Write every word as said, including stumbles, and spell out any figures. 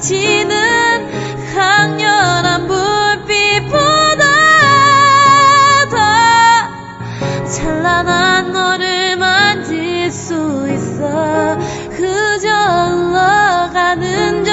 비치는 강렬한 불빛보다 더 찬란한 너를 만질 수 있어. 그저 흘러가는